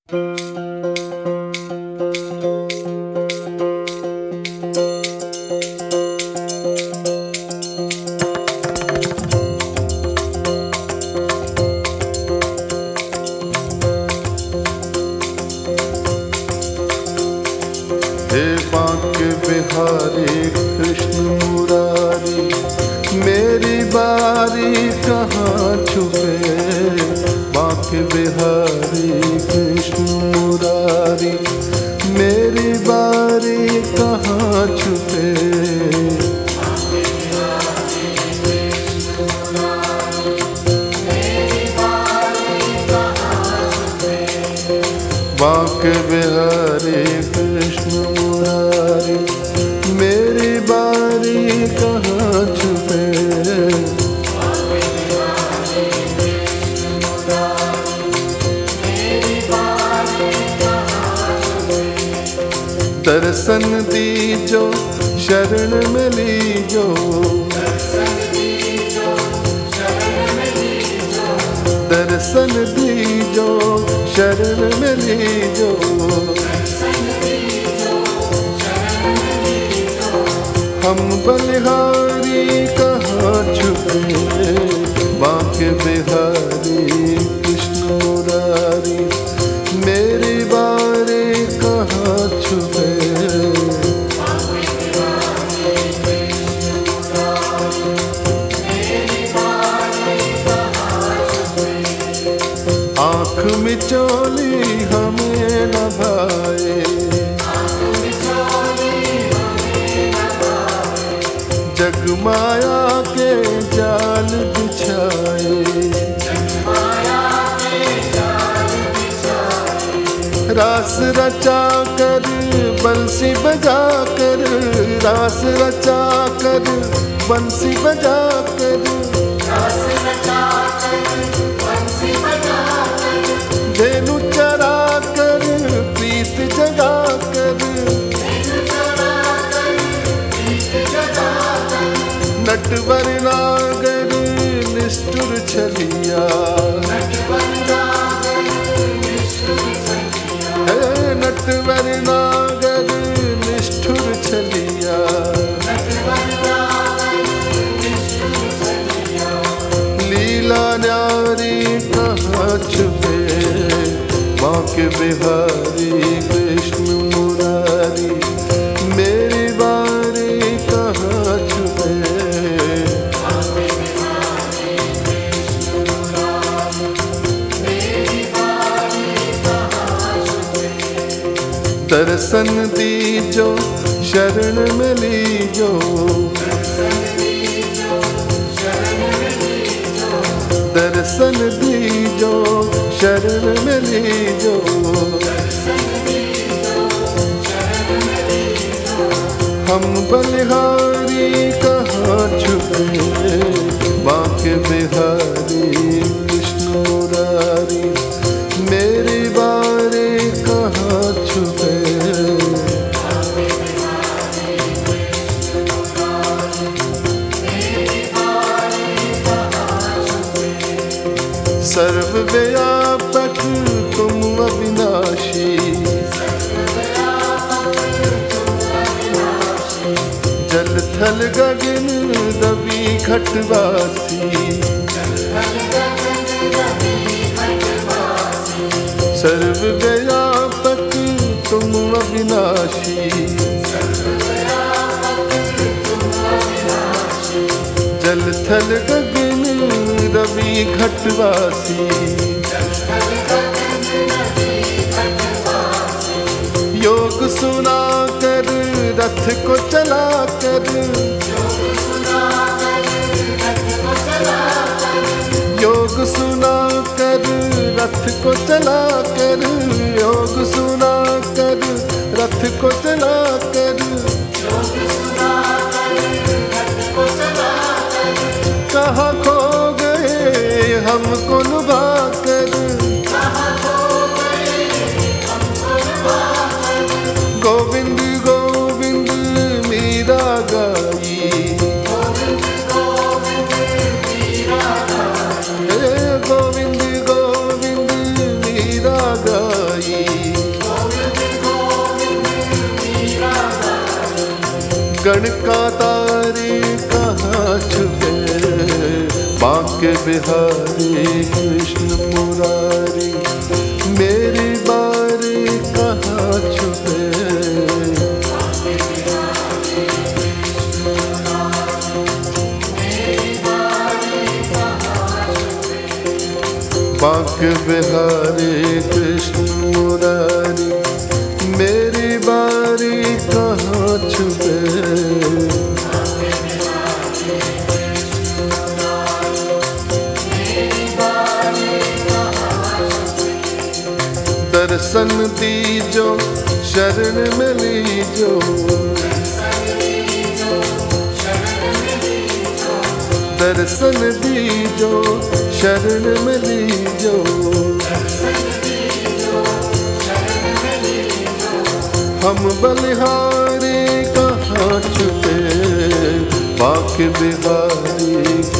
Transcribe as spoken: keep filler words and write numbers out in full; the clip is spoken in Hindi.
हे बांके बिहारी कृष्ण मुरारी, मेरी बारी कहाँ छुपे। बांके बिहारी कृष्ण मुरारी, मेरी बारी कहाँ छुपे। बांके बिहारी कृष्ण मुरारी, मेरी बारी कहाँ छुपे। दर्शन दीजो शरण में लीजो, दर्शन दीजो शरण में लीजो। हम बलिहारी कहाँ छुपे। बांके बिहारी कृष्ण मुरारी, मेरी बारी कहाँ छुपे। आँख मिचोली हमें न भाए, जग माया के जाल बिछाए। रास रचा कर बंसी बजा कर, रास रचा कर बंसी बजा कर, धेनु चरा कर प्रीत जगा कर। नटवर नागर निष्ठुर छलिया, है नटवर नागर निष्ठुर छलिया। लीला न्यारी कहाँ छुपे। बांके बिहारी कृष्ण मुरारी, मेरी बारी कहाँ छुपे। दर्शन दीजो शरण में लीजो, दर्शन दीजो शरण में लीजो। हम बलिहारी कहाँ छुपे। बांके बिहारी कृष्ण मुरारी, मेरी बारी कहाँ छुपे। सर्वव्यापक तुम अविनाशी, जल थल गगन दबी घटवासी। सर्वव्यापक तुम अविनाशी, जल थल गगन रवि घटवासी। योग सुना कर रथ को चला कर, योग सुना कर रथ को चला कर, योग सुना कर रथ को चला कर। कहाँ खो गए हमको लुभा कर, गोविंद गोविंद मीरा गाई। हे गोविंद गोविंद मीरा गाई। गण का तारी कहाँ छुपे, बांके बिहारी कृष्ण मुरारी मेरी बारी कहाँ छुपे। बांके बिहारी कृष्ण मुरारी मेरी बारी कहाँ छुपे। दर्शन दीजो शरण में लीजो, दर्शन दीजो शरण में लीजो। हम बलिहारी कहाँ छुपे, बांके बिहारी